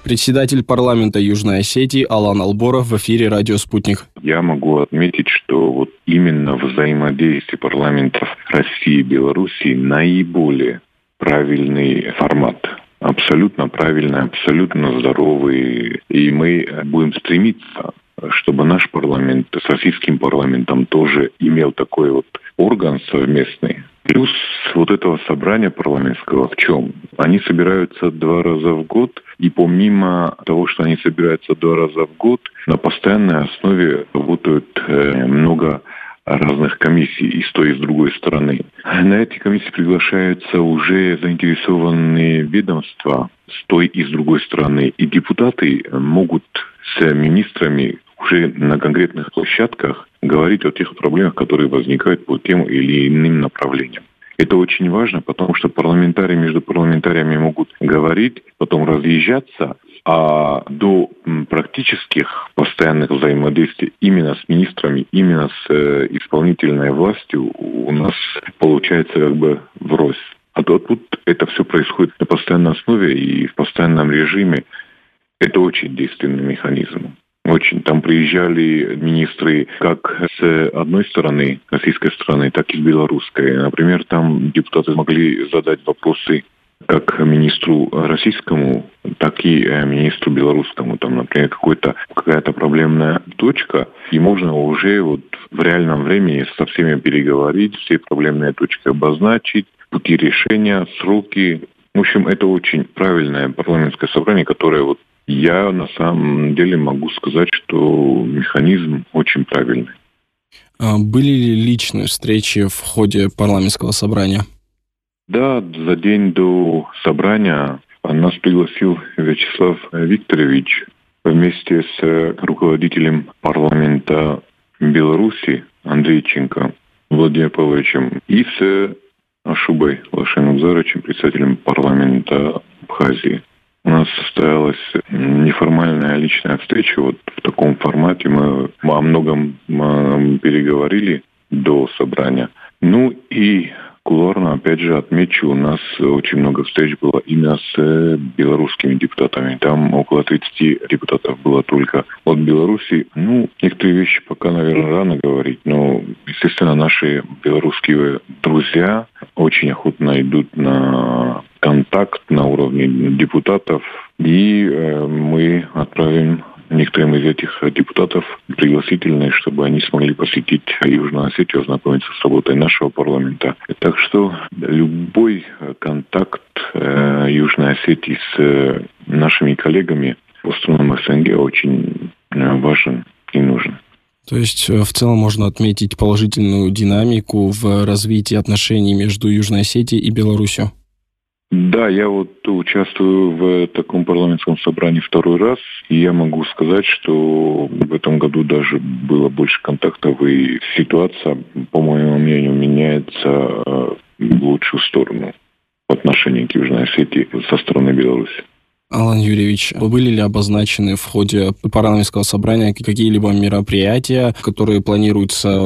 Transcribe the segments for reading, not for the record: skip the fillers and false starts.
Председатель парламента Южной Осетии Алан Алборов в эфире «Радио Спутник». Я могу отметить, что вот именно взаимодействие парламентов России и Беларуси наиболее правильный формат. Абсолютно правильный, абсолютно здоровый. И мы будем стремиться, чтобы наш парламент с российским парламентом тоже имел такой вот орган совместный. Плюс вот этого собрания парламентского в чем? Они собираются 2 раза в год, и помимо того, что они собираются 2 раза в год, на постоянной основе работают много разных комиссий и с той, и с другой стороны. На эти комиссии приглашаются уже заинтересованные ведомства с той и с другой стороны. И депутаты могут с министрами уже на конкретных площадках говорить о тех проблемах, которые возникают по тем или иным направлениям. Это очень важно, потому что парламентарии между парламентариями могут говорить, потом разъезжаться, а до практических постоянных взаимодействий именно с министрами, именно с исполнительной властью у нас получается как бы врозь. А тут это все происходит на постоянной основе и в постоянном режиме. Это очень действенный механизм. Очень. Там приезжали министры как с одной стороны, российской стороны, так и с белорусской. Например, там депутаты могли задать вопросы как министру российскому, так и министру белорусскому. Там, например, какая-то проблемная точка, и можно уже вот в реальном времени со всеми переговорить, все проблемные точки обозначить, пути решения, сроки. В общем, это очень правильное парламентское собрание, которое вот я на самом деле могу сказать, что механизм очень правильный. Были ли личные встречи в ходе парламентского собрания? Да, за день до собрания нас пригласил Вячеслав Викторович вместе с руководителем парламента Беларуси Андрейченко Владимиром Павловичем и с Ашубой Лашен-Абзаровичем, председателем парламента Абхазии. У нас состоялась неформальная личная встреча. Вот в таком формате мы о многом переговорили до собрания. Ну и кулуарно, опять же, отмечу, у нас очень много встреч было именно с белорусскими депутатами. Там около 30 депутатов было только от Беларуси. Некоторые вещи пока, наверное, рано говорить, но, естественно, наши белорусские друзья очень охотно идут на контакт на уровне депутатов, и мы отправим некоторым из этих депутатов пригласительные, чтобы они смогли посетить Южную Осетию, ознакомиться с работой нашего парламента. Так что любой контакт Южной Осетии с нашими коллегами по странам СНГ очень важен и нужен. То есть в целом можно отметить положительную динамику в развитии отношений между Южной Осетией и Беларусью? Да, я вот участвую в таком парламентском собрании 2-й раз, и я могу сказать, что в этом году даже было больше контактов, и ситуация, по моему мнению, меняется в лучшую сторону в отношении к Южной Осетии со стороны Беларуси. Алан Юрьевич, были ли обозначены в ходе парламентского собрания какие-либо мероприятия, которые планируются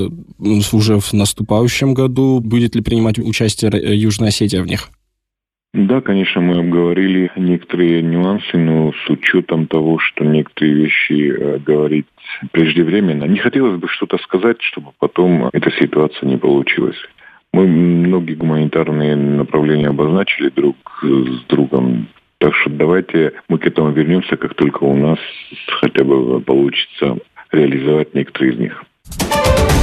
уже в наступающем году? Будет ли принимать участие Южная Осетия в них? Да, конечно, мы обговорили некоторые нюансы, но с учетом того, что некоторые вещи говорить преждевременно, не хотелось бы что-то сказать, чтобы потом эта ситуация не получилась. Мы многие гуманитарные направления обозначили друг с другом, так что давайте мы к этому вернемся, как только у нас хотя бы получится реализовать некоторые из них.